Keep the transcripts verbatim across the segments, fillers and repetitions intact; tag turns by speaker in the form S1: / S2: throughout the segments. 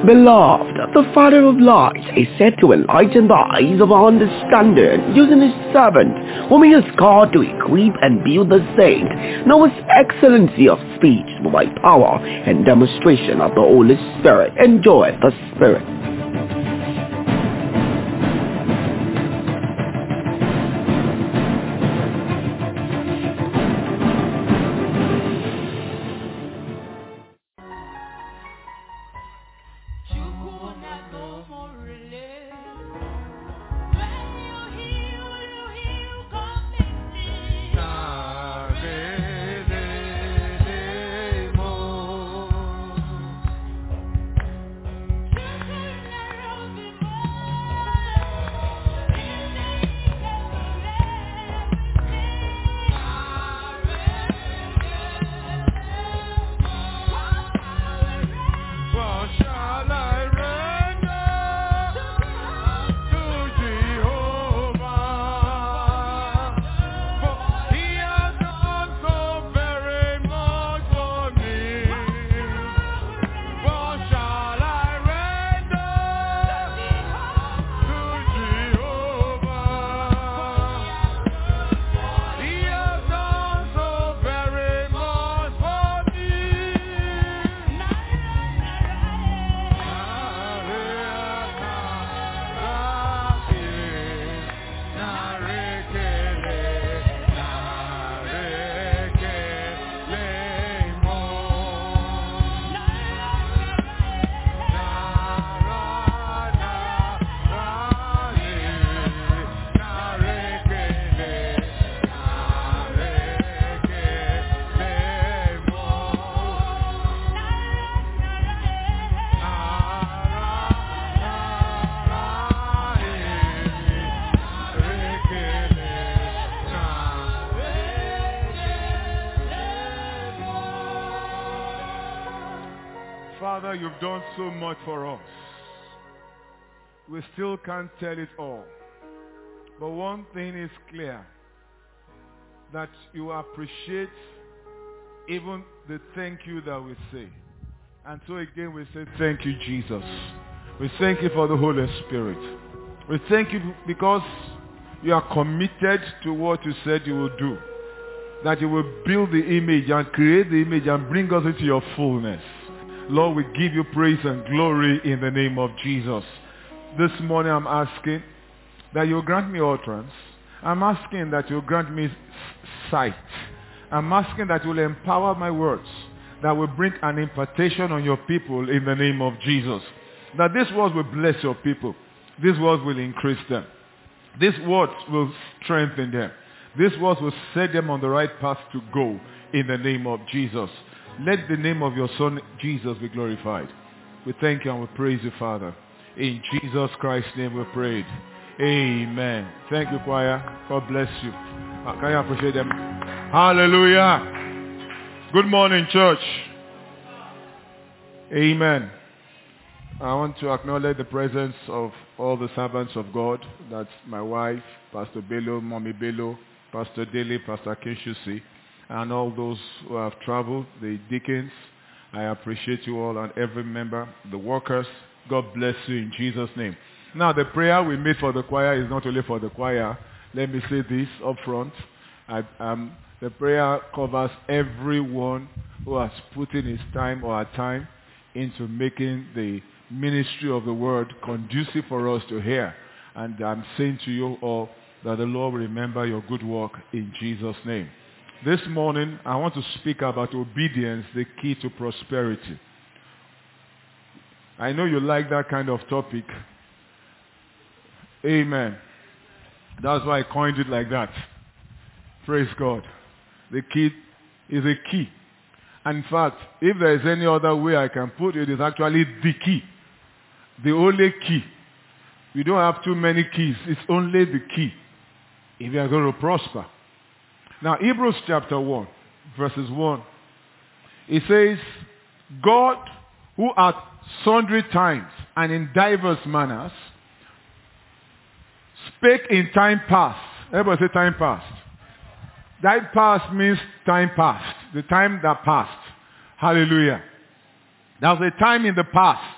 S1: Beloved, the Father of lights is said to enlighten the eyes of our understanding using his servant, whom he has called to equip and build the saint. Now his excellency of speech by power and demonstration of the Holy Spirit. Enjoy the Spirit.
S2: Father, you've done so much for us. We still can't tell it all. But one thing is clear, that you appreciate even the thank you that we say. And so again we say thank you, Jesus. We thank you for the Holy Spirit. We thank you because you are committed to what you said you will do. That you will build the image and create the image and bring us into your fullness. Lord, we give you praise and glory in the name of Jesus. This morning I'm asking that you grant me utterance. I'm asking that you grant me sight. I'm asking that you will empower my words, that will bring an impartation on your people in the name of Jesus. That these words will bless your people. These words will increase them. These words will strengthen them. These words will set them on the right path to go in the name of Jesus. Let the name of your Son, Jesus, be glorified. We thank you and we praise you, Father. In Jesus Christ's name we prayed. Amen. Thank you, choir. God bless you. Uh, can you appreciate them? Hallelujah. Good morning, church. Amen. I want to acknowledge the presence of all the servants of God. That's my wife, Pastor Bello, Mommy Bello, Pastor Dele, Pastor Kinshusi, and all those who have traveled, the deacons. I appreciate you all and every member, the workers. God bless you in Jesus' name. Now, the prayer we made for the choir is not only for the choir. Let me say this up front. I, um, the prayer covers everyone who has put in his time or her time into making the ministry of the word conducive for us to hear. And I'm saying to you all that the Lord will remember your good work in Jesus' name. This morning, I want to speak about obedience, the key to prosperity. I know you like that kind of topic. Amen. That's why I coined it like that. Praise God. The key is a key. And in fact, if there is any other way I can put it, it's actually the key. The only key. We don't have too many keys. It's only the key if you are going to prosper. Now, Hebrews chapter one, verses one, it says, God, who at sundry times and in diverse manners spake in time past. Everybody say time past. Time past means time past. The time that passed. Hallelujah. There was a time in the past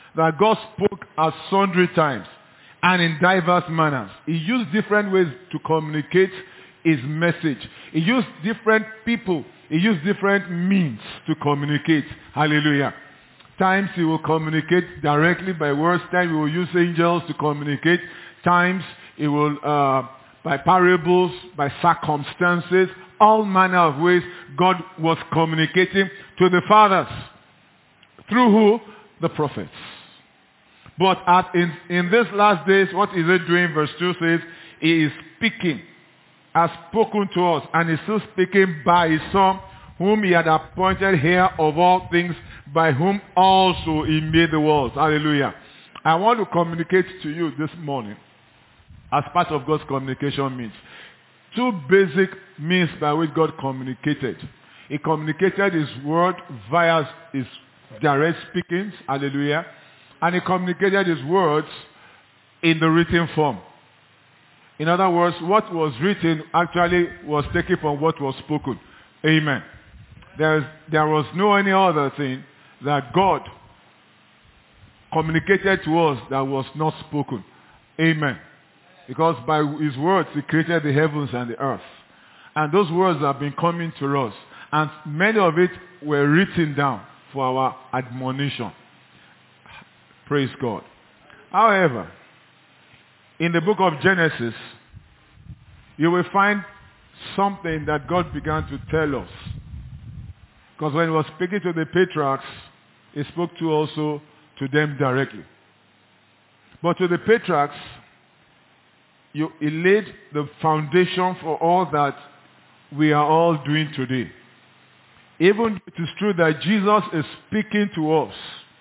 S2: that God spoke at sundry times and in diverse manners. He used different ways to communicate his message. He used different people. He used different means to communicate. Hallelujah. Times he will communicate directly by words. Times he will use angels to communicate. Times he will, uh, by parables, by circumstances, all manner of ways God was communicating to the fathers. Through who? The prophets. But at, in, in these last days, what is it doing? Verse two says, he is speaking, has spoken to us, and is still speaking by his Son, whom he had appointed heir of all things, by whom also he made the world. Hallelujah. I want to communicate to you this morning, as part of God's communication means, two basic means by which God communicated. He communicated his word via his direct speakings. Hallelujah. And he communicated his words in the written form. In other words, what was written actually was taken from what was spoken. Amen. There's, there was no any other thing that God communicated to us that was not spoken. Amen. Because by his words, he created the heavens and the earth. And those words have been coming to us. And many of it were written down for our admonition. Praise God. However, in the book of Genesis, you will find something that God began to tell us. Because when he was speaking to the patriarchs, he spoke to also to them directly. But to the patriarchs, you, he laid the foundation for all that we are all doing today. Even it is true that Jesus is speaking to us.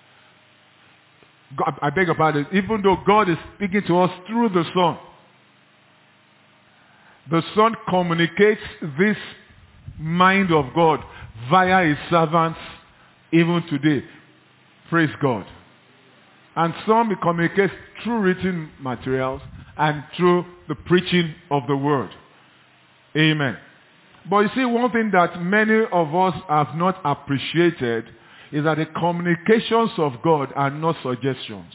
S2: God, I beg your pardon. Even though God is speaking to us through the Son, the Son communicates this mind of God via his servants even today. Praise God. And some he communicates through written materials and through the preaching of the word. Amen. But you see, one thing that many of us have not appreciated is that the communications of God are not suggestions.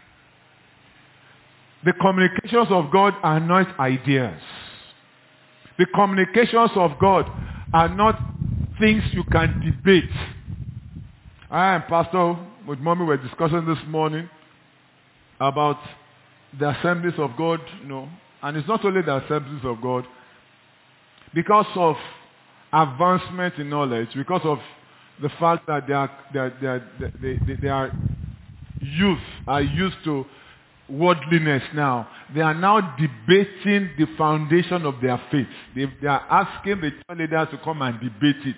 S2: The communications of God are not ideas. The communications of God are not things you can debate. I and Pastor with Mommy were discussing this morning about the assemblies of God, you know, and it's not only the assemblies of God. Because of advancement in knowledge, because of the fact that they are, they are, they are, they, they, they are youth are used to worldliness now, they are now debating the foundation of their faith. They, they are asking the church leaders to come and debate it.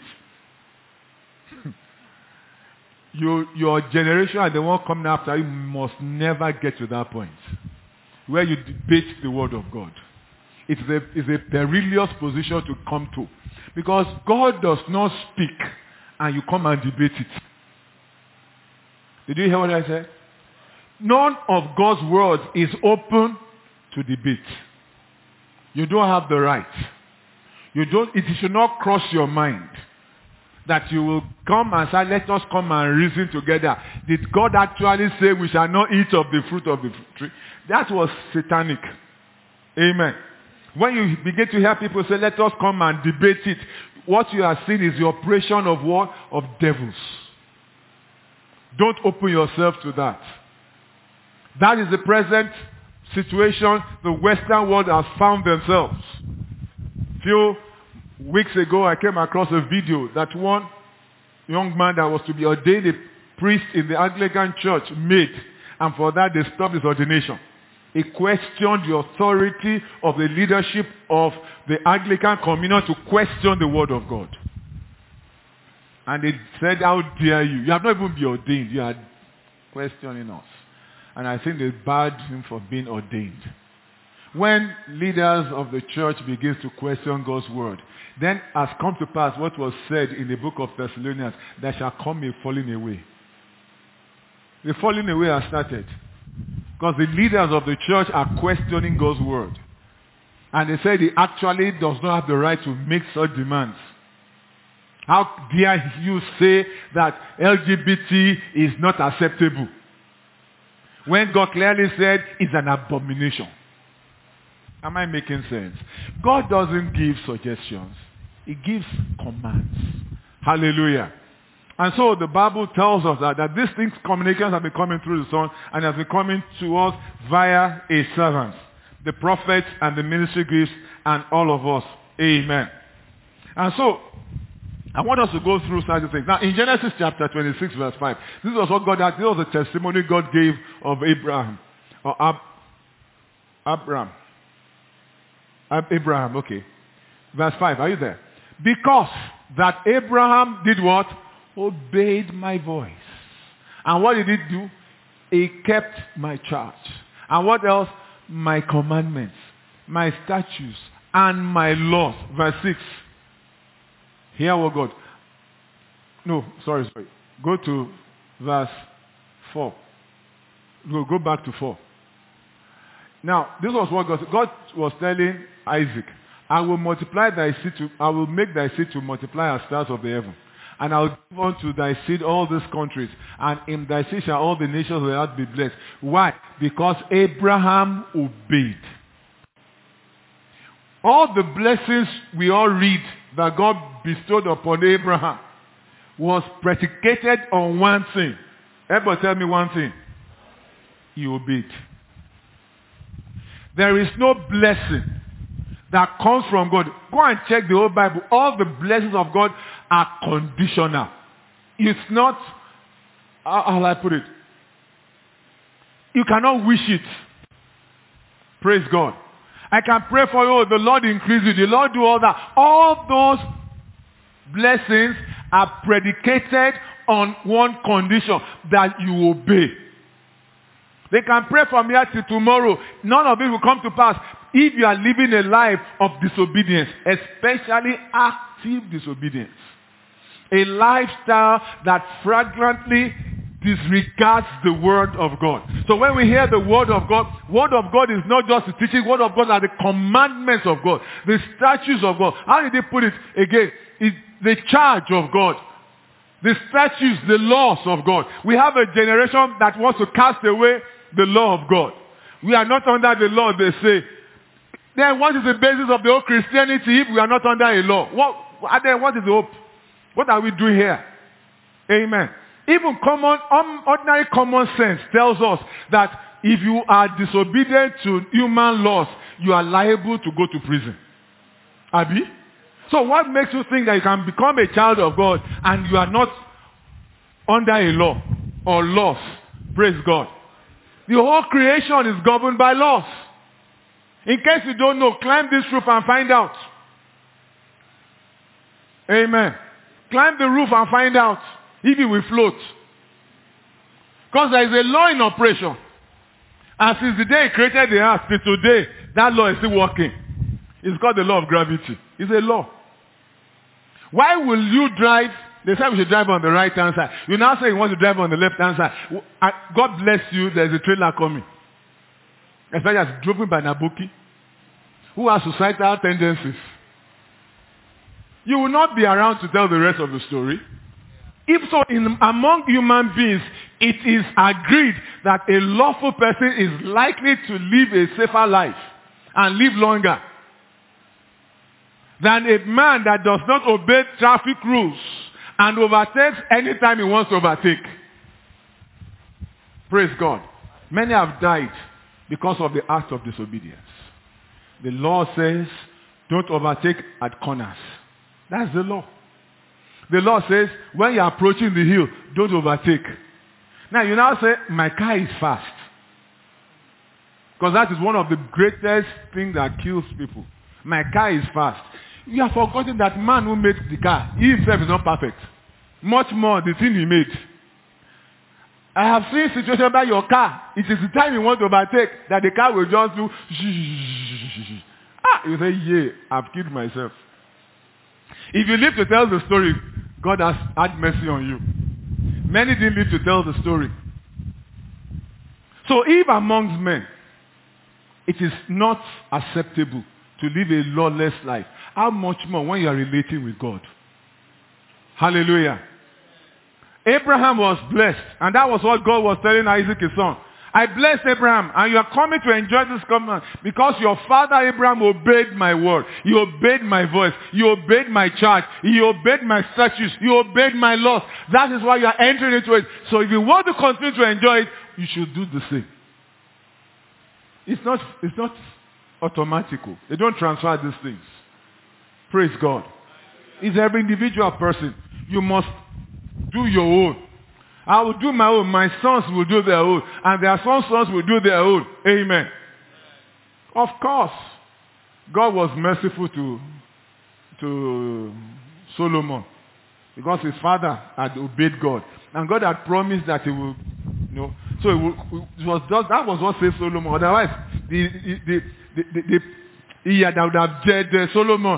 S2: you, your generation and the one coming after you must never get to that point where you debate the word of God. It's a, it's a perilous position to come to. Because God does not speak and you come and debate it. Did you hear what I said? None of God's words is open to debate. You don't have the right. You don't, it should not cross your mind that you will come and say, let us come and reason together. Did God actually say we shall not eat of the fruit of the tree? That was satanic. Amen. When you begin to hear people say, let us come and debate it, what you are seeing is the operation of what? Of devils. Don't open yourself to that. That is the present situation the Western world has found themselves. A few weeks ago, I came across a video that one young man that was to be ordained a priest in the Anglican Church made, and for that they stopped his ordination. He questioned the authority of the leadership of the Anglican communion to question the word of God. And they said, how dare you? You have not even been ordained. You are questioning us. And I think they barred him for being ordained. When leaders of the church begin to question God's word, then has come to pass what was said in the book of Thessalonians, there shall come a falling away. The falling away has started. Because the leaders of the church are questioning God's word. And they said he actually does not have the right to make such demands. How dare you say that L G B T is not acceptable? When God clearly said it's an abomination. Am I making sense? God doesn't give suggestions. He gives commands. Hallelujah. And so the Bible tells us that, that these things, communications have been coming through the Son and have been coming to us via a servant. The prophets and the ministry gifts and all of us. Amen. And so, I want us to go through certain things. Now, in Genesis chapter twenty-six, verse five, this was what God had, this was the testimony God gave of Abraham. Or Ab, Abraham. Ab, Abraham, okay. Verse five, are you there? Because that Abraham did what? Obeyed my voice. And what did he do? He kept my charge. And what else? My commandments, my statutes, and my laws. Verse six. Hear what God. No, sorry, sorry. Go to verse four. Go, go back to four. Now, this was what God, God was telling Isaac. I will multiply thy seed to, I will make thy seed to multiply as stars of the heaven. And I will give unto thy seed all these countries. And in thy seed shall all the nations of the earth be blessed. Why? Because Abraham obeyed. All the blessings we all read that God bestowed upon Abraham was predicated on one thing. Everybody tell me one thing. He obeyed. There is no blessing that comes from God. Go and check the whole Bible. All the blessings of God are conditional. It's not, how will I put it? You cannot wish it. Praise God. I can pray for you, the Lord increase you, the Lord do all that. All those blessings are predicated on one condition, that you obey. They can pray from here till tomorrow. None of it will come to pass if you are living a life of disobedience, especially active disobedience. A lifestyle that flagrantly disregards the word of God. So when we hear the word of God, word of God is not just the teaching, word of God are the commandments of God, the statutes of God. How did they put it again? It's the charge of God. The statutes, the laws of God. We have a generation that wants to cast away the law of God. We are not under the law, they say. Then what is the basis of the whole Christianity if we are not under a law? What, then what is the hope? What are we doing here? Amen. Even common, ordinary common sense tells us that if you are disobedient to human laws, you are liable to go to prison. Abi? So what makes you think that you can become a child of God and you are not under a law or laws? Praise God. The whole creation is governed by laws. In case you don't know, climb this roof and find out. Amen. Climb the roof and find out if it will float. Because there is a law in operation. And since the day he created the earth till today, that law is still working. It's called the law of gravity. It's a law. Why will you drive? They say we should drive on the right hand side. You now say you want to drive on the left hand side. God bless you, there's a trailer coming. Especially as driven by Nabuki, who has suicidal tendencies. You will not be around to tell the rest of the story. If so, in, among human beings, it is agreed that a lawful person is likely to live a safer life and live longer than a man that does not obey traffic rules and overtakes anytime he wants to overtake. Praise God. Many have died because of the act of disobedience. The law says, don't overtake at corners. That's the law. The law says, when you're approaching the hill, don't overtake. Now, you now say, my car is fast. Because that is one of the greatest things that kills people. My car is fast. You have forgotten that man who made the car, he himself is not perfect. Much more the thing he made. I have seen situations by your car. It is the time you want to overtake that the car will just do. Ah, you say, yeah, I've killed myself. If you live to tell the story, God has had mercy on you. Many didn't live to tell the story. So if amongst men, it is not acceptable to live a lawless life, how much more when you are relating with God? Hallelujah. Abraham was blessed, and that was what God was telling Isaac his son. I blessed Abraham, and you are coming to enjoy this covenant because your father Abraham obeyed my word. He obeyed my voice. He obeyed my charge. He obeyed my statutes. He obeyed my laws. That is why you are entering into it. So if you want to continue to enjoy it, you should do the same. It's not, it's not automatical. They don't transfer these things. Praise God. It's every individual person. You must do your own. I will do my own. My sons will do their own. And their sons' sons will do their own. Amen. Of course, God was merciful to, to Solomon because his father had obeyed God. And God had promised that he would, you know, so it, would, it was just, that was what saved Solomon. Otherwise, the, the, the, the, the, the, he had, would have judged uh, Solomon.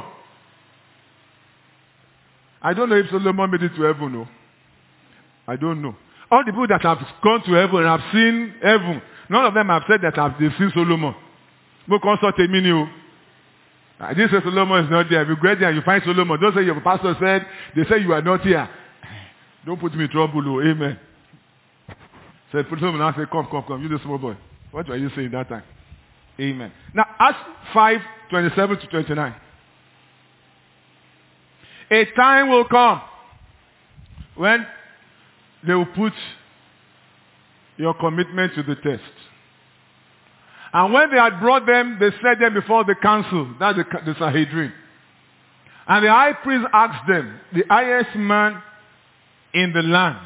S2: I don't know if Solomon made it to heaven, no. I don't know. All the people that have gone to heaven and have seen heaven, none of them have said that have they've seen Solomon. Mo consult a mini. I didn't say Solomon is not there. If you go there and you find Solomon, don't say your pastor said, they say you are not here. Don't put me in trouble, oh. Amen. So put Solomon and say, come, come, come, you the small boy. What were you saying that time? Amen. Now, Acts five, twenty-seven to twenty-nine. A time will come when they will put your commitment to the test. And when they had brought them, they set them before the council, that's the, the Sanhedrin. And the high priest asked them, the highest man in the land,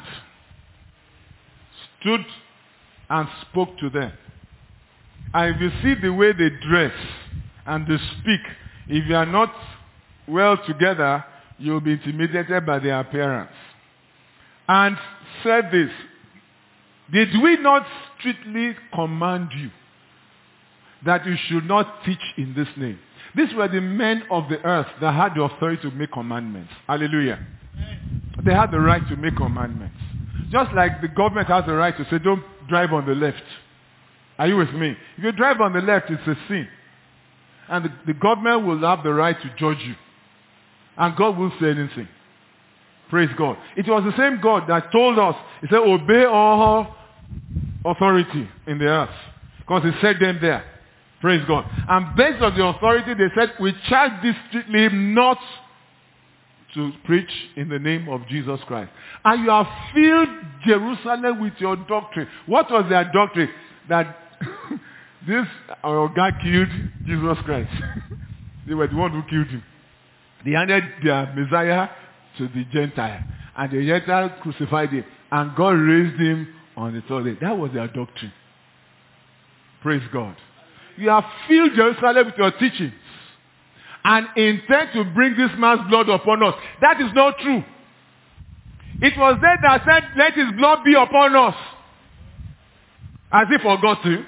S2: stood and spoke to them. And if you see the way they dress and they speak, if you are not well together, you will be intimidated by their appearance. And said this, did we not strictly command you that you should not teach in this name? These were the men of the earth that had the authority to make commandments. Hallelujah. They had the right to make commandments. Just like the government has the right to say, don't drive on the left. Are you with me? If you drive on the left, it's a sin. And the, the government will have the right to judge you. And God will say anything. Praise God. It was the same God that told us, he said, obey all authority in the earth. Because he said them there. Praise God. And based on the authority, they said, we charge this strictly not to preach in the name of Jesus Christ. And you have filled Jerusalem with your doctrine. What was their doctrine? That this, our God killed Jesus Christ. They were the one who killed him. They handed their Messiah to the Gentile. And the Gentile crucified him. And God raised him on the third day. That was their doctrine. Praise God. You have filled Jerusalem with your teachings. And intend to bring this man's blood upon us. That is not true. It was they that said, let his blood be upon us. As if forgot to.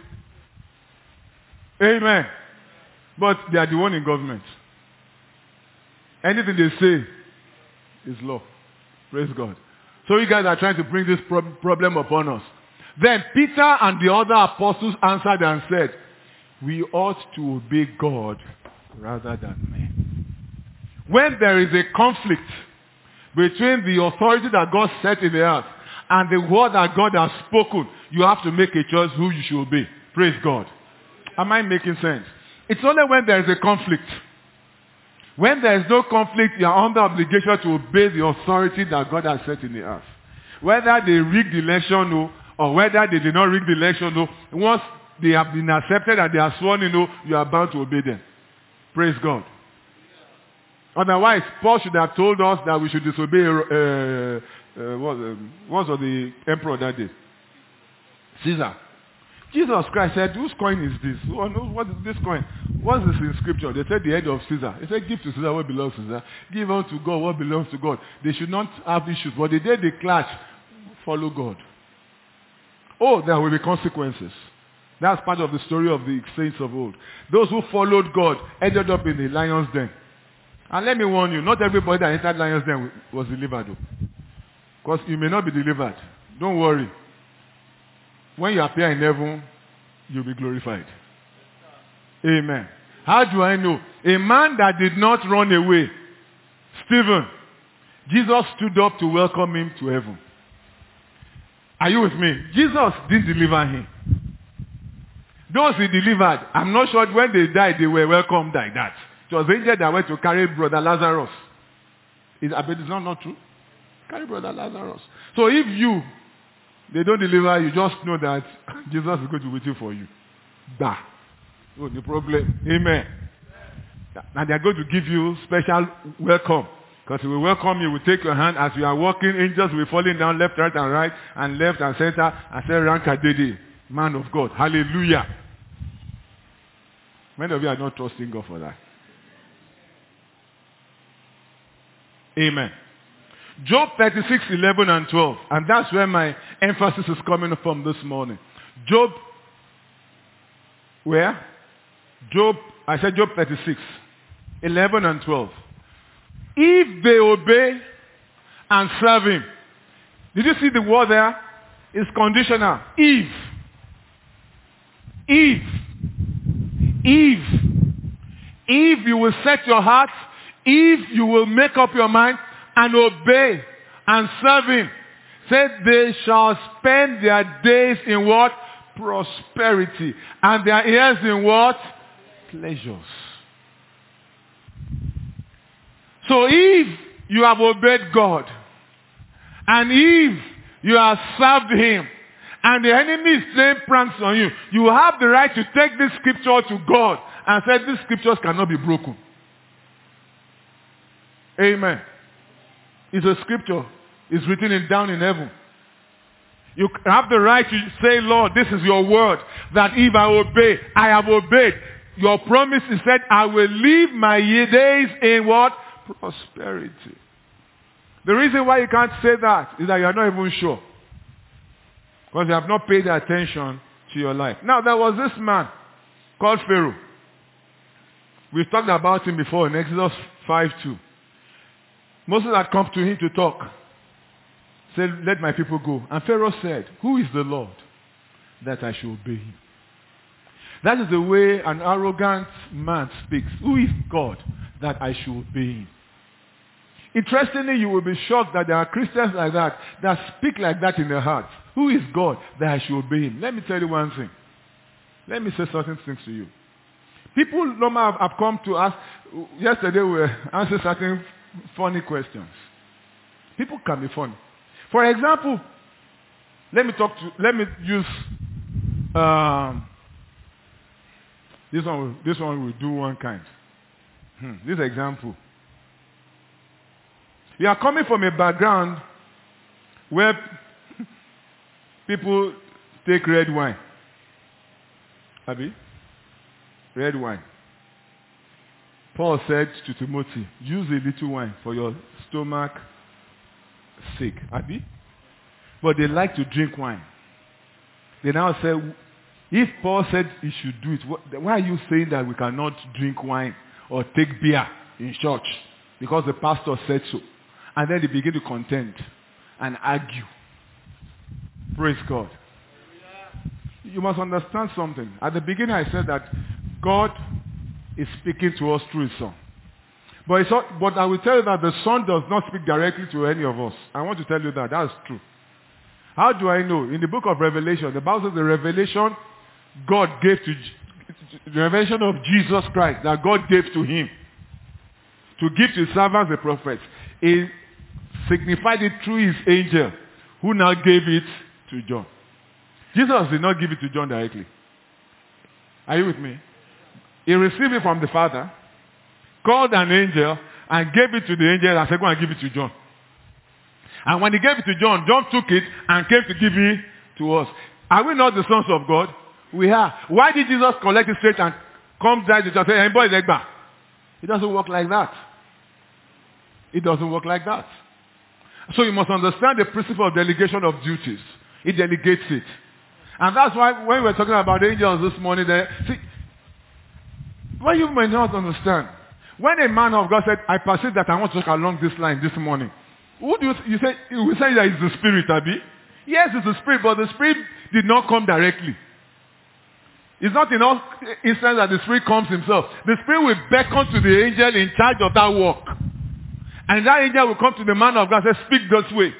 S2: Amen. But they are the one in government. Anything they say is law. Praise God. So you guys are trying to bring this pro- problem upon us. Then Peter and the other apostles answered and said, we ought to obey God rather than men. When there is a conflict between the authority that God set in the earth and the word that God has spoken, you have to make a choice who you should obey. Praise God. Am I making sense? It's only when there is a conflict. When there is no conflict, you are under obligation to obey the authority that God has set in the earth. Whether they rig the election or, or whether they did not rig the election, or once they have been accepted and they are sworn in, you are bound to obey them. Praise God. Otherwise, Paul should have told us that we should disobey, uh, uh, what, uh, what was the emperor that day? Caesar. Jesus Christ said, whose coin is this? What is this coin? What's this in scripture? They said the head of Caesar. They said, give to Caesar what belongs to Caesar. Give unto God what belongs to God. They should not have issues. But the day they clash, follow God. Oh, there will be consequences. That's part of the story of the saints of old. Those who followed God ended up in the lion's den. And let me warn you, not everybody that entered lion's den was delivered. Because you may not be delivered. Don't worry. When you appear in heaven, you'll be glorified. Amen. How do I know? A man that did not run away, Stephen, Jesus stood up to welcome him to heaven. Are you with me? Jesus didn't deliver him. Those he delivered, I'm not sure when they died, they were welcomed like that. It was the angel that went to carry brother Lazarus. Is, I bet it's not, not true. Carry brother Lazarus. So if you, they don't deliver, you just know that Jesus is going to be waiting for you. Bah. Oh, no problem. Amen. And they're going to give you special welcome. Because he will welcome you, will take your hand as you are walking, angels will be falling down left, right, and right, and left and center, and say, Rankadede, man of God. Hallelujah. Many of you are not trusting God for that. Amen. Job thirty-six, eleven and twelve. And that's where my emphasis is coming from this morning. Job, where? Job, I said Job thirty-six, eleven and twelve. If they obey and serve him. Did you see the word there? It's conditional. If. If. If. If you will set your heart, if you will make up your mind and obey and serve him, said they shall spend their days in what? Prosperity. And their years in what? Pleasures. So if you have obeyed God, and if you have served him, and the enemy is playing pranks on you, you have the right to take this scripture to God and say these scriptures cannot be broken. Amen. It's a scripture. It's written in down in heaven. You have the right to say, Lord, this is your word, that if I obey, I have obeyed. Your promise is that I will live my days in what? Prosperity. The reason why you can't say that is that you are not even sure. Because you have not paid attention to your life. Now, there was this man called Pharaoh. We've talked about him before in Exodus five two. Moses had come to him to talk. Said, let my people go. And Pharaoh said, who is the Lord that I should obey him? That is the way an arrogant man speaks. Who is God that I should obey him? Interestingly, you will be shocked that there are Christians like that, that speak like that in their hearts. Who is God that I should obey him? Let me tell you one thing. Let me say certain things to you. People normally have, have come to us. Yesterday we were answering certain funny questions. People can be funny. For example, let me talk to, let me use, um, this one, this one will do one kind. Hmm, this example. You are coming from a background where people take red wine. Abi? Red wine. Paul said to Timothy, use a little wine for your stomach sake. Abi? But they like to drink wine. They now say, if Paul said he should do it, what, why are you saying that we cannot drink wine or take beer in church? Because the pastor said so. And then they begin to contend and argue. Praise God. You must understand something. At the beginning I said that God is speaking to us through his Son. But, it's not, but I will tell you that the Son does not speak directly to any of us. I want to tell you that. That's true. How do I know? In the book of Revelation, the Bible says the revelation God gave to, the revelation of Jesus Christ that God gave to him to give to his servants, the prophets. He signified it through his angel, who now gave it to John. Jesus did not give it to John directly. Are you with me? He received it from the Father, called an angel, and gave it to the angel and said, go and give it to John. And when he gave it to John, John took it and came to give it to us. Are we not the sons of God? We are. Why did Jesus collect it straight and come down to just say, hey, boy, leg back? It doesn't work like that. It doesn't work like that. So you must understand the principle of delegation of duties. It delegates it. And that's why when we were talking about angels this morning, there, see, what you may not understand, when a man of God said, I perceive that I want to talk along this line this morning, who do you, you say, you will say that it's the Spirit, Abi? Yes, it's the Spirit, but the Spirit did not come directly. It's not in all instances that the Spirit comes himself. The Spirit will beckon to the angel in charge of that work. And that angel will come to the man of God and say, speak this way.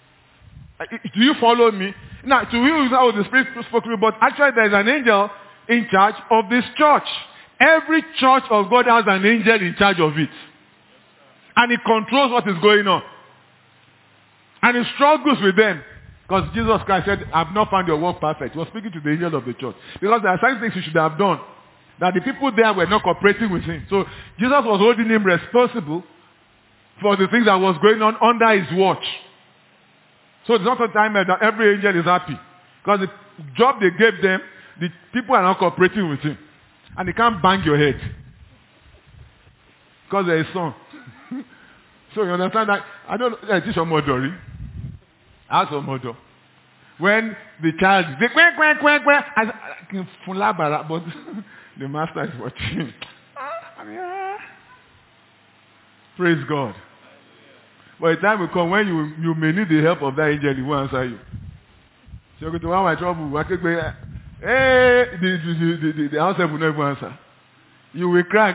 S2: Do you follow me? Now, to you, oh, the Spirit spoke to me, but actually there is an angel in charge of this church. Every church of God has an angel in charge of it. And he controls what is going on. And he struggles with them. Because Jesus Christ said, I've not found your work perfect. He was speaking to the angel of the church. Because there are certain things he should have done that the people there were not cooperating with him. So Jesus was holding him responsible for the things that was going on under his watch. So it's not a time that every angel is happy. Because the job they gave them, the people are not cooperating with him. And they can't bang your head. Because there is son. So you understand that? I don't know. Teach your mother. Ask your mother. When the child is like, quack, quack, quack, quack, I can fulabara, but the master is watching. I mean, ah. Praise God. But the time will come when you you may need the help of that angel, he will answer you. So you go to one my trouble. Hey, the the the the answer will never answer. You will cry.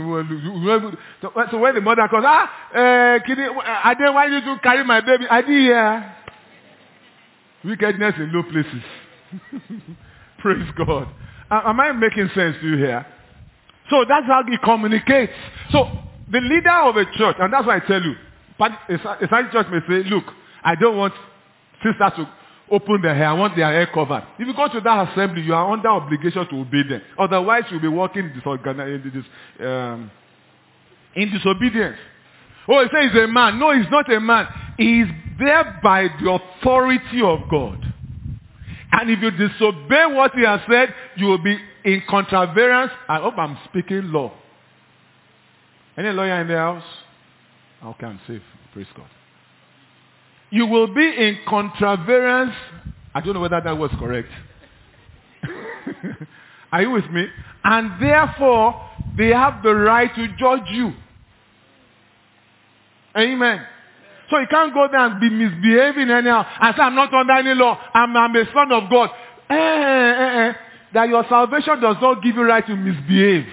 S2: So when the mother comes, ah, uh, kid, I didn't want you to carry my baby. I did hear. Wickedness in low places. Praise God. Uh, am I making sense to you here? So that's how he communicates. So the leader of a church, and that's why I tell you, a certain church may say, look, I don't want sisters to open their hair. I want their hair covered. If you go to that assembly, you are under obligation to obey them. Otherwise, you'll be walking in, um, in disobedience. Oh, he says he's a man. No, he's not a man. He is there by the authority of God. And if you disobey what he has said, you will be in contravenance. I hope I'm speaking law. Any lawyer in the house? Okay, I'm safe. Praise God. You will be in contravenance. I don't know whether that was correct. Are you with me? And therefore, they have the right to judge you. Amen. So you can't go there and be misbehaving anyhow and say, I'm not under any law. I'm, I'm a son of God. Eh, eh, eh. That your salvation does not give you right to misbehave.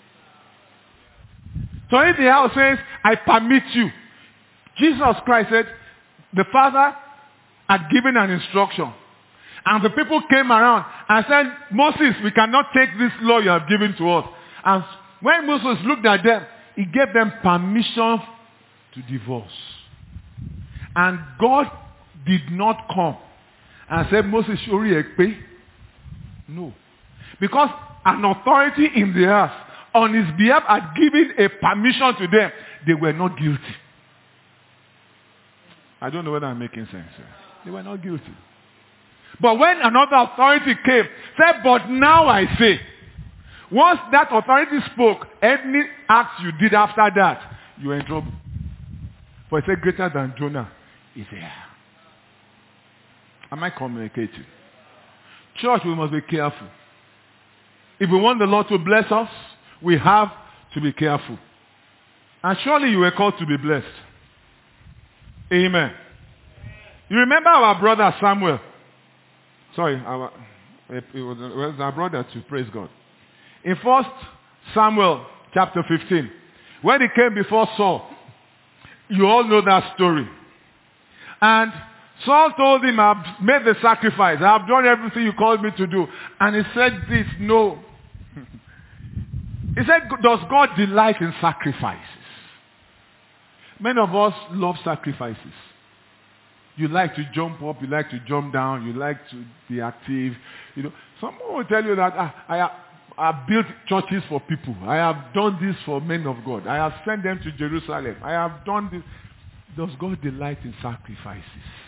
S2: So if the house says, I permit you. Jesus Christ said, the Father had given an instruction. And the people came around and said, Moses, we cannot take this law you have given to us. And when Moses looked at them, he gave them permission to divorce. And God did not come and say, Moses, surely pay. No. Because an authority in the earth on his behalf had given a permission to them. They were not guilty. I don't know whether I'm making sense. They were not guilty. But when another authority came, said, but now I say, once that authority spoke, any act you did after that, you were in trouble. For it said, greater than Jonah is here. Am I communicating? Church, we must be careful. If we want the Lord to bless us, we have to be careful. And surely you were called to be blessed. Amen. You remember our brother Samuel? Sorry, our, it was, it was our brother too, praise God. In First Samuel chapter fifteen, when he came before Saul, you all know that story. And Saul told him, I've made the sacrifice. I've done everything you called me to do. And he said this, no. He said, does God delight in sacrifices? Many of us love sacrifices. You like to jump up, you like to jump down, you like to be active. You know, someone will tell you that ah, I have I built churches for people. I have done this for men of God. I have sent them to Jerusalem. I have done this. Does God delight in sacrifices?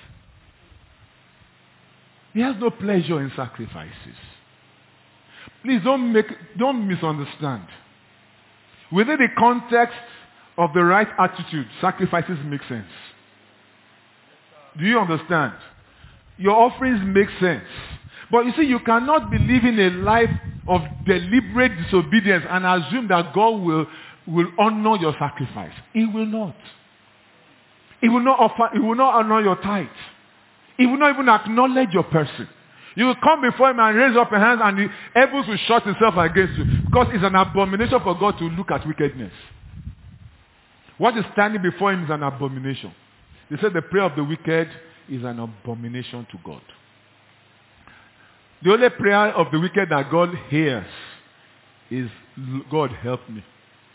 S2: He has no pleasure in sacrifices. Please don't make, don't misunderstand. Within the context of the right attitude, sacrifices make sense. Do you understand? Your offerings make sense. But you see, you cannot be living a life of deliberate disobedience and assume that God will, will honor your sacrifice. He will not. He will not offer, he will not honor your tithe. He will not even acknowledge your person. You will come before him and raise up your hands and the heavens will shut itself against you. Because it's an abomination for God to look at wickedness. What is standing before him is an abomination. They said the prayer of the wicked is an abomination to God. The only prayer of the wicked that God hears is, God help me.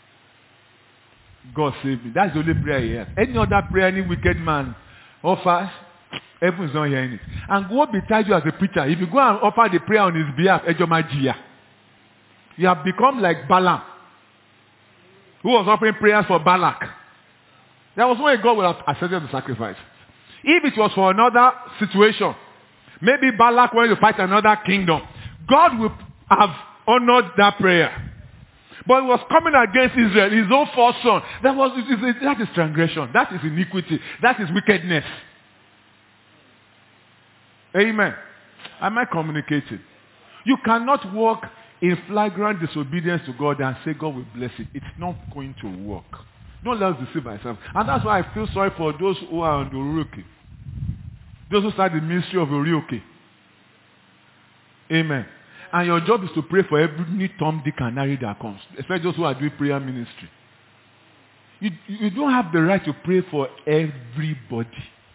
S2: God save me. That's the only prayer he hears. Any other prayer any wicked man offers, heaven is not hearing it. And God besides you as a preacher, if you go and offer the prayer on his behalf, Ejomajiya, you have become like Balaam, who was offering prayers for Balak. There was no way God would have accepted the sacrifice. If it was for another situation, maybe Balak wanted to fight another kingdom, God would have honored that prayer. But it was coming against Israel, his own first son. That was that is transgression. That is iniquity. That is wickedness. Amen. Am I communicating? You cannot walk in flagrant disobedience to God and say God will bless it. It's not going to work. Don't let us deceive ourselves. And that's why I feel sorry for those who are on the Orioke. Those who start the ministry of Orioke. Amen. And your job is to pray for every Tom, Dick, and Harry that comes. Especially those who are doing prayer ministry. You, you don't have the right to pray for everybody.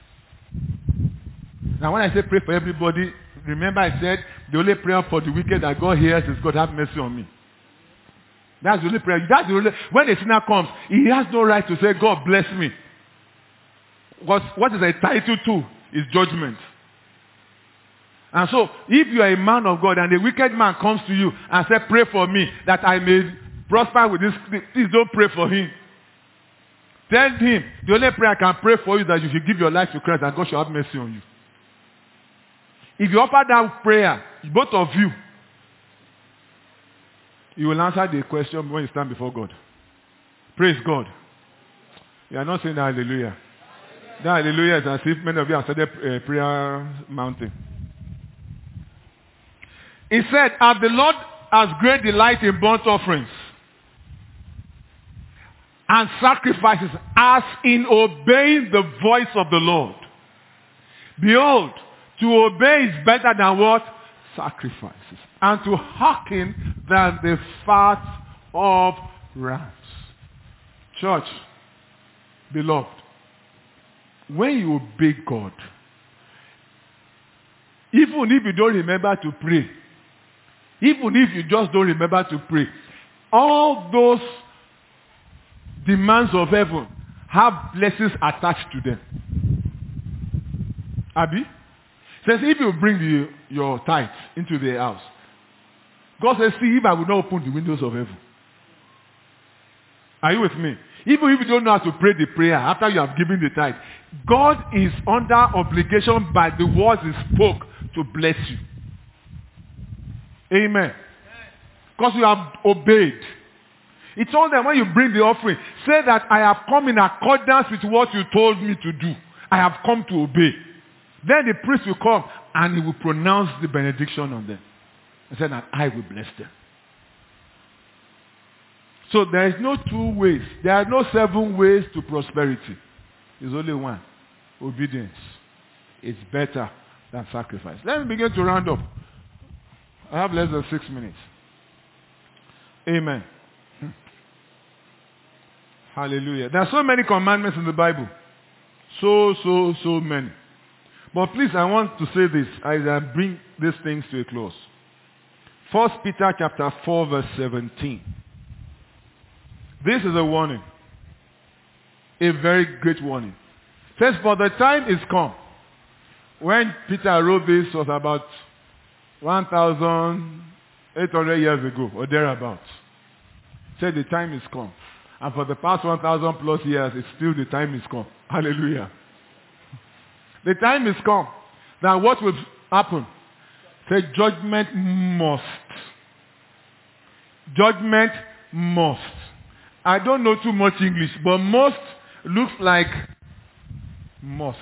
S2: Now when I say pray for everybody, remember I said the only prayer for the wicked that God hears is, God have mercy on me. That's the only prayer. That's the only, when a sinner comes, he has no right to say, God bless me. What, what is entitled to is judgment. And so, if you are a man of God and a wicked man comes to you and says, pray for me that I may prosper with this, please don't pray for him. Tell him, the only prayer I can pray for you is that you should give your life to Christ and God shall have mercy on you. If you offer that prayer, both of you, you will answer the question when you stand before God. Praise God. You are not saying hallelujah. That hallelujah is as if many of you have started a prayer mountain. He said, as the Lord has great delight in burnt offerings and sacrifices, as in obeying the voice of the Lord. Behold, to obey is better than what? Sacrifices. And to hearken than the fat of rams. Church, beloved, when you obey God, even if you don't remember to pray, even if you just don't remember to pray, all those demands of heaven have blessings attached to them. Abi? Says if you bring the, your tithes into the house, God says, see if I will not open the windows of heaven. Are you with me? Even if you don't know how to pray the prayer after you have given the tithe, God is under obligation by the words he spoke to bless you. Amen. Because you have obeyed. He told them when you bring the offering, say that I have come in accordance with what you told me to do. I have come to obey. Then the priest will come and he will pronounce the benediction on them. And say that I will bless them. So there is no two ways. There are no seven ways to prosperity. There's only one. Obedience. It's better than sacrifice. Let me begin to round up. I have less than six minutes. Amen. Hallelujah. There are so many commandments in the Bible. So, so, so many. But please, I want to say this as I bring these things to a close. First Peter chapter four verse seventeen. This is a warning. A very great warning. It says, for the time is come. When Peter wrote this was about one thousand eight hundred years ago or thereabouts. He said the time is come. And for the past one thousand plus years, it's still the time is come. Hallelujah. The time is come. Now what will happen? Say judgment must. Judgment must. I don't know too much English, but must looks like must.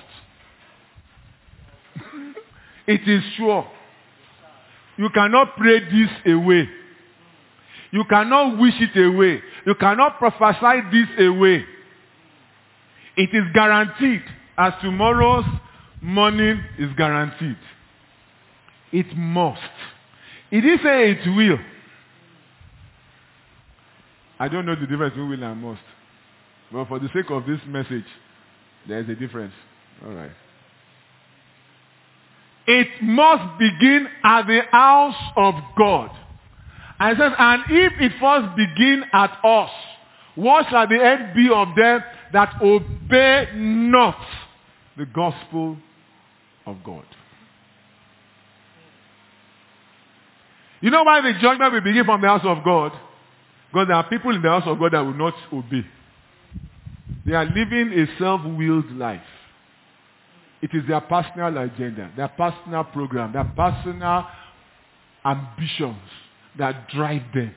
S2: It is sure. You cannot pray this away. You cannot wish it away. You cannot prophesy this away. It is guaranteed, as tomorrow's morning is guaranteed. It must. It didn't say it will. I don't know the difference between will and must. But for the sake of this message, there is a difference. All right. it must begin at the house of God. And it says, and if it first begin at us, what shall the end be of them that obey not the gospel of God? You know why the judgment will begin from the house of God? Because there are people in the house of God that will not obey. They are living a self-willed life. It is their personal agenda, their personal program, their personal ambitions that drive them.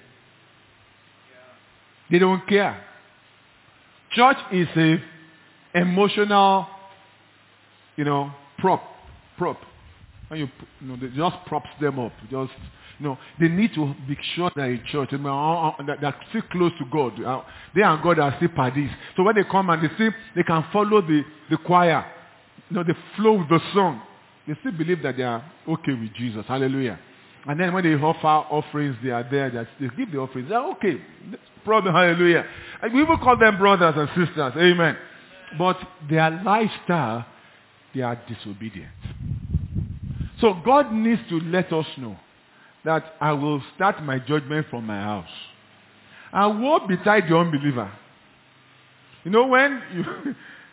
S2: They don't care. Church is a emotional, you know, prop, prop. When you, you know, they just props them up. Just, you know, they need to be sure that in church, you know, that they're still close to God. They and God are still parties. So when they come and they see, they can follow the, the choir. You know, they flow with the song. They still believe that they are okay with Jesus. Hallelujah. And then when they offer offerings, they are there. They give the offerings. They are okay. Problem. Hallelujah. And we will call them brothers and sisters. Amen. But their lifestyle, they are disobedient. So God needs to let us know that I will start my judgment from my house. And woe betide the unbeliever. You know, when you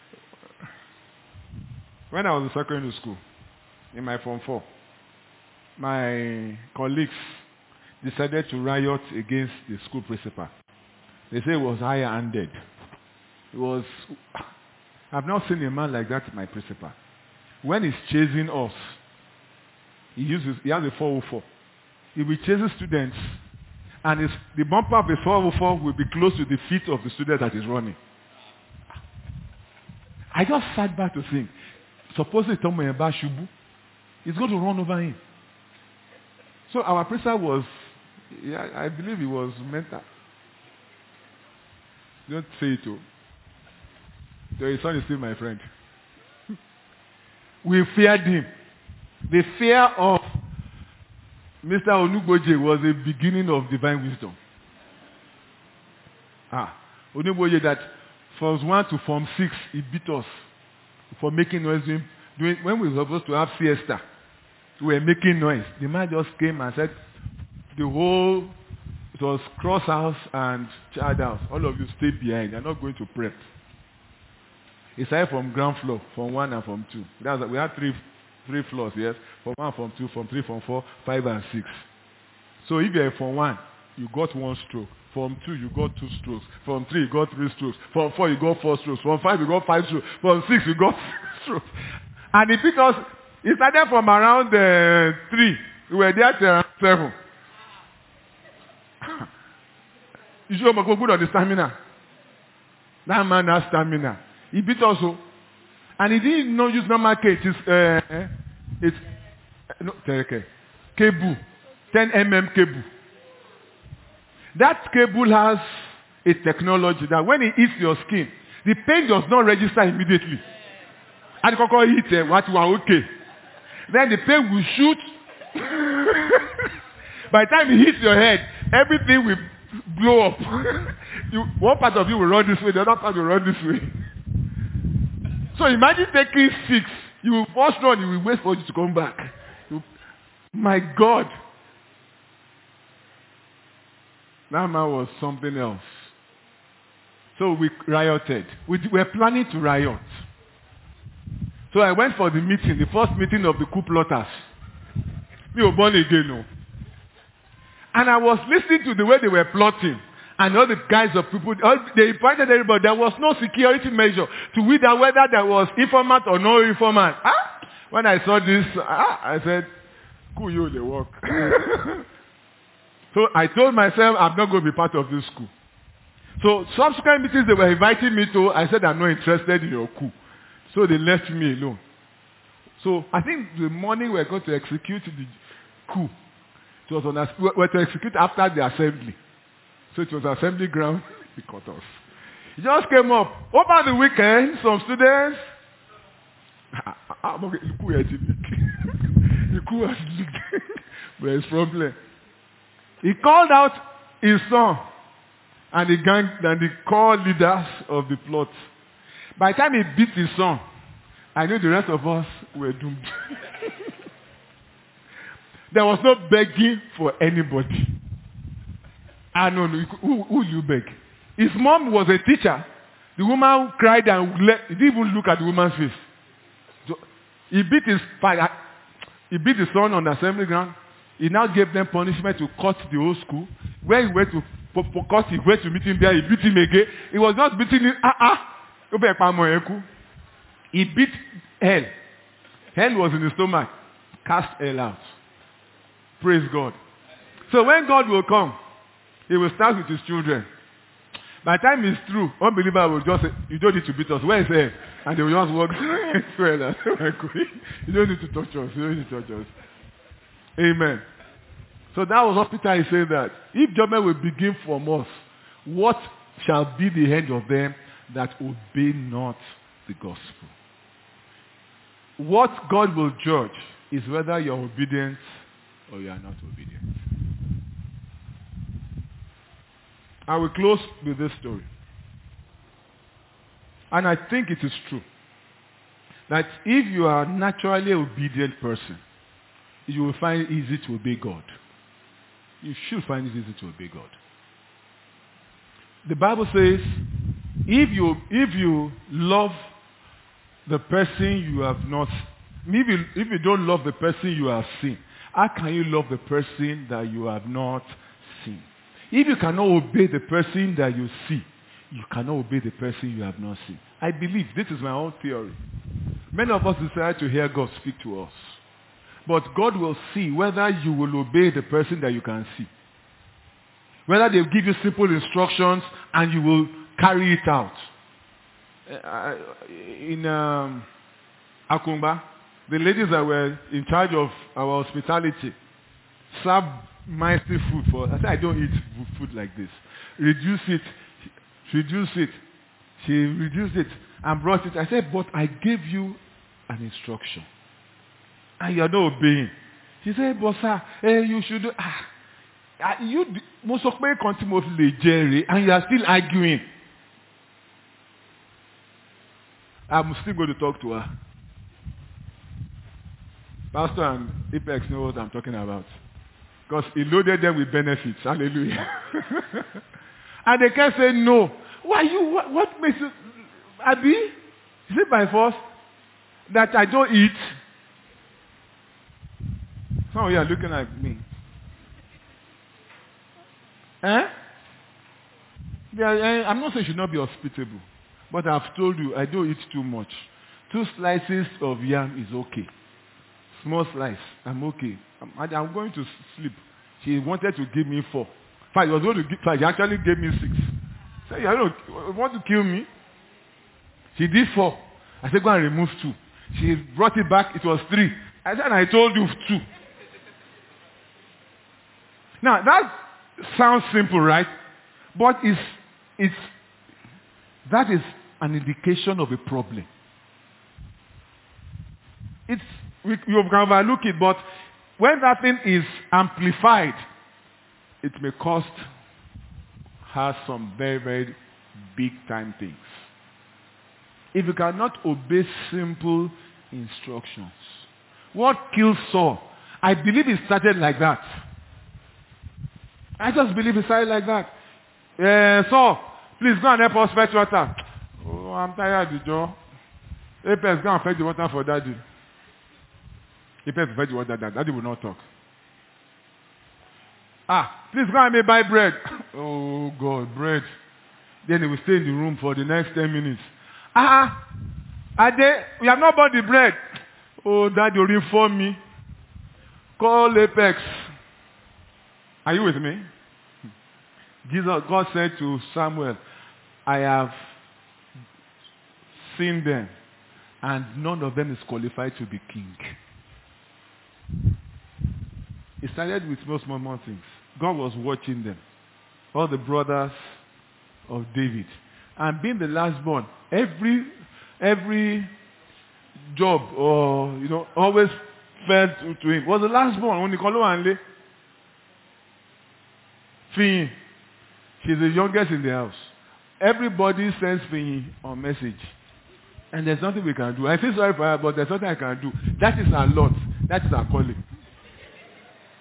S2: when I was in secondary school, in my form four, my colleagues decided to riot against the school principal. They say it was high-handed. It was, I've not seen a man like that, my principal. When he's chasing us, he uses, he has a four oh four. He will chase students, and his, the bumper of the four oh four will be close to the feet of the student that is running. I just sat back to think, suppose they tell me about Shubu, he's going to run over him. So our principal was, yeah, I believe he was mental. Don't say it to. His son is still my friend. We feared him. The fear of Mister Onugboje was the beginning of divine wisdom. Ah, Onugboje that from one to form six, he beat us for making noise. Doing, when we were supposed to have siesta, we were making noise. The man just came and said, the whole, it was cross house and child house. All of you stay behind. You're not going to prep. He started from ground floor, from one and from two. That's, we had three three floors, yes? From one, from two, from three, from four, five and six. So if you're from one, you got one stroke. From two, you got two strokes. From three, you got three strokes. From four, you got four strokes. From five, you got five strokes. From six, you got six strokes. And it because it started from around uh, three. We were there till around seven. You should go good on the stamina. That man has stamina. He beat us. And he didn't know use normal cage. It's, uh, it's no, okay. Cable. ten millimeter cable. That cable has a technology that when it hits your skin, the pain does not register immediately. And the cocoa hit uh, what you are okay. Then the pain will shoot. By the time it hits your head, everything will blow up. you, one part of you will run this way, the other part will run this way. So imagine taking six. You will first run, you will wait for you to come back. You, my God. That man was something else. So we rioted. We were planning to riot. So I went for the meeting, the first meeting of the coup plotters. We were born again, no. And I was listening to the way they were plotting. And all the guys of people, all, they invited everybody. There was no security measure to whether whether there was informant or no informant. Ah? When I saw this, ah, I said, cool, you, they work. So I told myself, I'm not going to be part of this school. So subsequent meetings they were inviting me to, I said, I'm not interested in your coup. So they left me alone. So I think the morning we were going to execute the coup. It was on a, we were to execute after the assembly. So it was assembly ground. He caught us. It just came up. Over the weekend, some students. The coup has leaked. The coup has leaked. But it's problem. He called out his son and the gang and the core leaders of the plot. By the time he beat his son, I knew the rest of us were doomed. There was no begging for anybody. I don't know. Who, who you beg? His mom was a teacher. The woman cried and le- he didn't even look at the woman's face. So he beat his father. He beat his son on the assembly ground. He now gave them punishment to cut the whole school. When he went to for, for cut, he went to meet him there. He beat him again. He was not beating him. Ah ah. He beat hell. Hell was in his stomach. Cast hell out. Praise God. So when God will come, he will start with his children. By the time it's through, unbeliever will just say, you don't need to beat us. Where is hell? And they will just walk. You don't need to touch us. You don't need to touch us. Amen. So that was what Peter is saying, that if judgment will begin from us, what shall be the end of them that obey not the gospel? What God will judge is whether you are obedient or you are not obedient. I will close with this story. And I think it is true that if you are a naturally obedient person, you will find it easy to obey God. You should find it easy to obey God. The Bible says, if you if you love the person you have not, if you, if you don't love the person you have seen, how can you love the person that you have not seen? If you cannot obey the person that you see, you cannot obey the person you have not seen. I believe, this is my own theory. Many of us desire to hear God speak to us. But God will see whether you will obey the person that you can see. Whether they give you simple instructions and you will carry it out. Uh, in um, Akumba, the ladies that were in charge of our hospitality served mighty food for us. I said, I don't eat food like this. Reduce it. Reduce it. She reduced it and brought it. I said, but I gave you an instruction. And you are not obeying. She said, but sir, eh, you should do... Ah, you, most of me continue Jerry, and you are still arguing. I'm still going to talk to her. Pastor and Apex know what I'm talking about. Because he loaded them with benefits. Hallelujah. And they can't say no. Why you? What, what makes you... Abi? Is it by force that I don't eat? Some of you are looking at me. Eh? Are, I'm not saying you should not be hospitable. But I've told you, I don't eat too much. Two slices of yam is okay. Small slice, I'm okay. I'm, I'm going to sleep. She wanted to give me four. Five, she was going to give five. She actually gave me six. I said, you don't want to kill me? She did four. I said, go and remove two. She brought it back. It was three. I said, I told you two. Now, that sounds simple, right? But it's, it's, that is an indication of a problem. It's, we, you can overlook it, but when that thing is amplified, it may cost her some very, very big time things. If you cannot obey simple instructions. What killed Saul? I believe it started like that. I just believe it started like that. Uh, Saul, please go and help us fetch water. Oh, I'm tired, Joe. Apex, go and fetch the water for daddy. Apex, fetch the water, daddy will not talk. Ah, please go and make buy bread. Oh, God, bread. Then he will stay in the room for the next ten minutes. Ah, Ade, we have not bought the bread. Oh, daddy will inform me. Call Apex. Are you with me? Jesus, God said to Samuel, I have seen them, and none of them is qualified to be king. It started with most small things. God was watching them. All the brothers of David. And being the last born, every every job or you know always fell to, to him. Was the last born when Nicolo Anle. Finn. She's the youngest in the house. Everybody sends Finn on message. And there's nothing we can do. I feel sorry for her, but there's nothing I can do. That is our lot. That is our calling.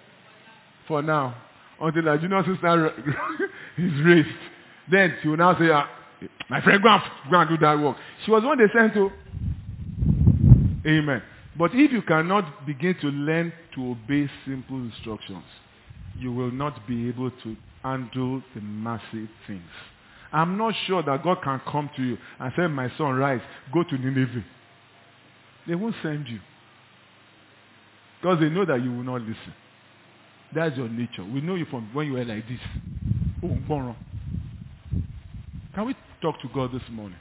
S2: for now. Until the junior sister is raised. Then she will now say, ah, my friend, go and, go and do that work. She was one they sent to. Amen. But if you cannot begin to learn to obey simple instructions, you will not be able to handle the massive things. I'm not sure that God can come to you and say, my son, rise, go to Nineveh. They won't send you. Because they know that you will not listen. That's your nature. We know you from when you were like this. Oh, wrong. Can we talk to God this morning?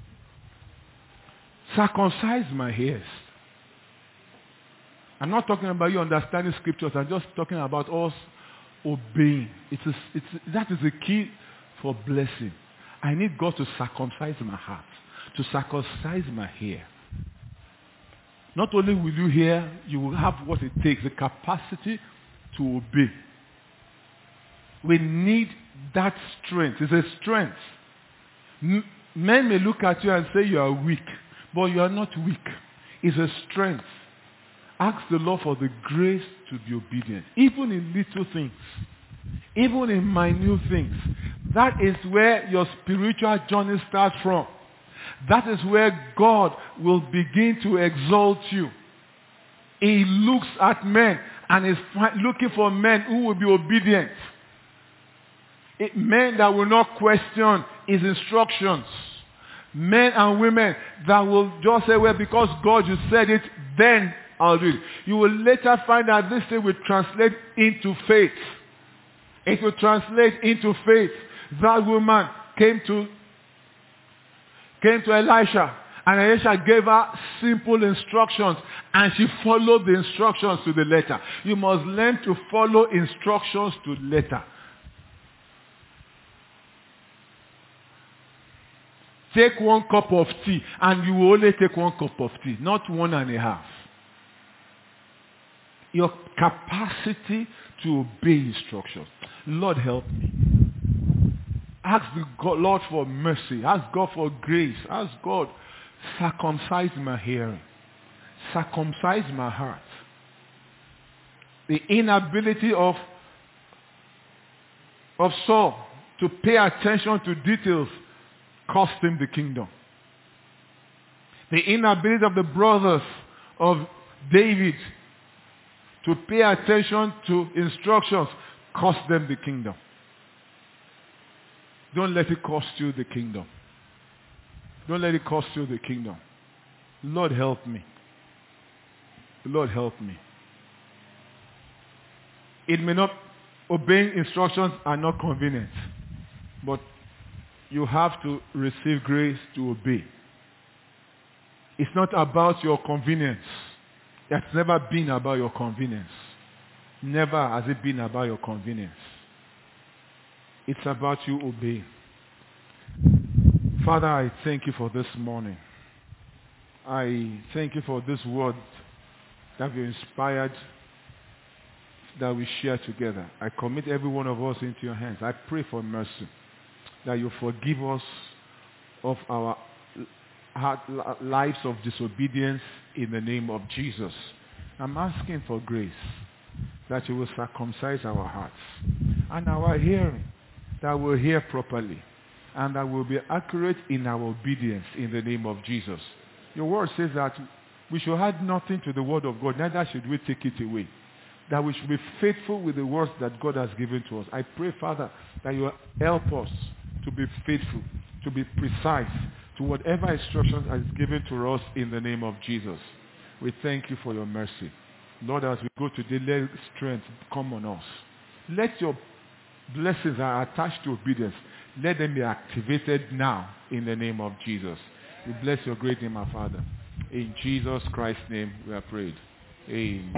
S2: Circumcise my ears. I'm not talking about you understanding scriptures. I'm just talking about us obeying. It's a, it's a, that is the key for blessing. I need God to circumcise my heart, to circumcise my ear. Not only will you hear, you will have what it takes, the capacity to obey. We need that strength. It's a strength. M- men may look at you and say you are weak, but you are not weak. It's a strength. Ask the Lord for the grace to be obedient, even in little things, even in minute things. That is where your spiritual journey starts from. That is where God will begin to exalt you. He looks at men and is looking for men who will be obedient. It, men that will not question his instructions. Men and women that will just say, well, because God, you said it, then I'll do it. You will later find that this thing will translate into faith. It will translate into faith. That woman came to came to Elisha, and Elisha gave her simple instructions, and she followed the instructions to the letter. You must learn to follow instructions to the letter. Take one cup of tea, and you will only take one cup of tea, not one and a half. Your capacity to obey instructions. Lord, help me. Ask the God, Lord for mercy. Ask God for grace. Ask God, circumcise my hearing. Circumcise my heart. The inability of, of Saul to pay attention to details cost him the kingdom. The inability of the brothers of David to pay attention to instructions cost them the kingdom. Don't let it cost you the kingdom. Don't let it cost you the kingdom. Lord, help me. Lord, help me. It may not, obeying instructions are not convenient, but you have to receive grace to obey. It's not about your convenience. It's never been about your convenience. Never has it been about your convenience. It's about you obeying. Father, I thank you for this morning. I thank you for this word that you inspired, that we share together. I commit every one of us into your hands. I pray for mercy, that you forgive us of our heart, lives of disobedience in the name of Jesus. I'm asking for grace, that you will circumcise our hearts and our hearing, that we'll hear properly, and that we'll be accurate in our obedience in the name of Jesus. Your word says that we should add nothing to the word of God, neither should we take it away. That we should be faithful with the words that God has given to us. I pray, Father, that you will help us to be faithful, to be precise, to whatever instructions is given to us in the name of Jesus. We thank you for your mercy. Lord, as we go today, let strength come on us. Let your blessings are attached to obedience. Let them be activated now in the name of Jesus. We bless your great name, our Father. In Jesus Christ's name we are prayed. Amen.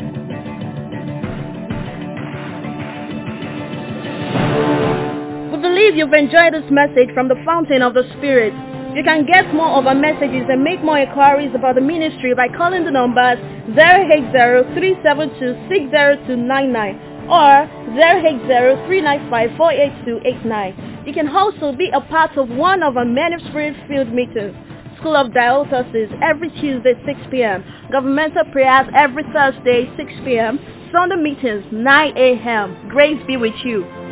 S3: We believe you've enjoyed this message from the Fountain of the Spirit. You can get more of our messages and make more inquiries about the ministry by calling the numbers zero eight zero, three seven two, six zero two nine nine or zero eight zero, three nine five, four eight two eight nine. You can also be a part of one of our many Spirit-filled meetings. School of Diocese every Tuesday six p.m. Governmental prayers every Thursday six p.m. Sunday meetings, nine a.m. Grace be with you.